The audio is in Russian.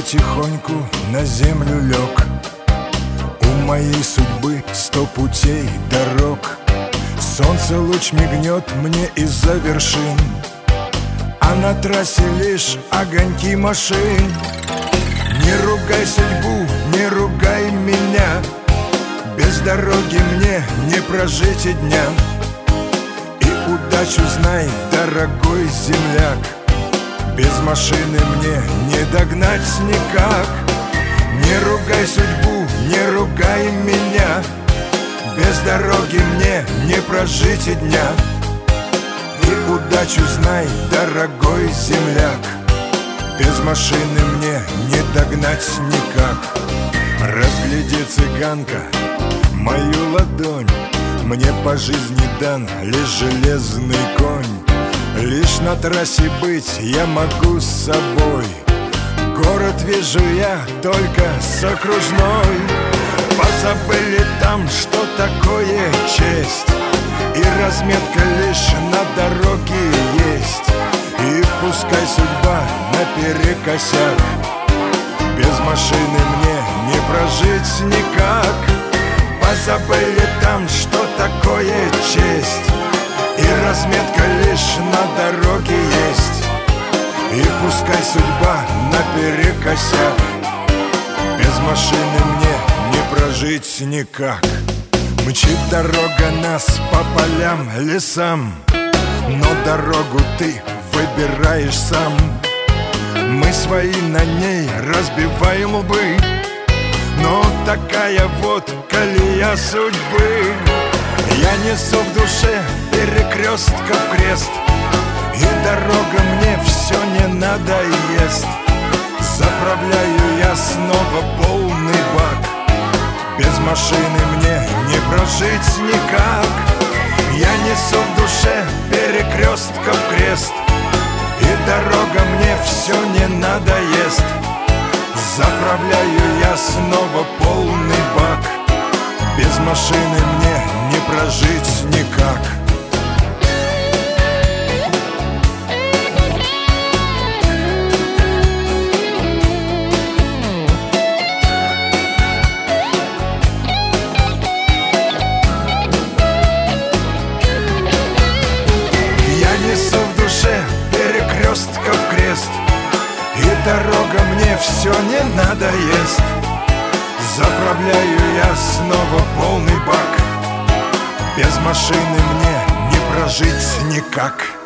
потихоньку на землю лег. У моей судьбы 100 путей, дорог. Солнце луч мигнет мне из-за вершин, а на трассе лишь огоньки машин. Не ругай судьбу, не ругай меня, без дороги мне не прожить и дня. И удачу знай, дорогой земляк, без машины мне не догнать никак. Не ругай судьбу, не ругай меня, без дороги мне не прожить и дня. И удачу знай, дорогой земляк, без машины мне не догнать никак. Разгляди, цыганка, мою ладонь, мне по жизни дан лишь железный конь. Лишь на трассе быть я могу с собой, город вижу я только с окружной. Позабыли там, что такое честь, и разметка лишь на дороге есть. И пускай судьба наперекосяк, без машины мне не прожить никак. Позабыли там, что такое честь, и разметка лишь на дороге есть. И пускай судьба наперекосяк, без машины мне не прожить никак. Мчит дорога нас по полям, лесам, но дорогу ты выбираешь сам. Мы свои на ней разбиваем лбы, но такая вот колея судьбы. Я несу в душе перекрестков крест, и дорога мне все не надоест. Заправляю я снова полный бак, без машины мне не прожить никак. Я несу в душе перекрестков крест, и дорога мне все не надоест. Заправляю я снова полный бак, без машины мне не прожить никак. Перекрестков крест, и дорога мне все не надоест. Заправляю я снова полный бак, без машины мне не прожить никак.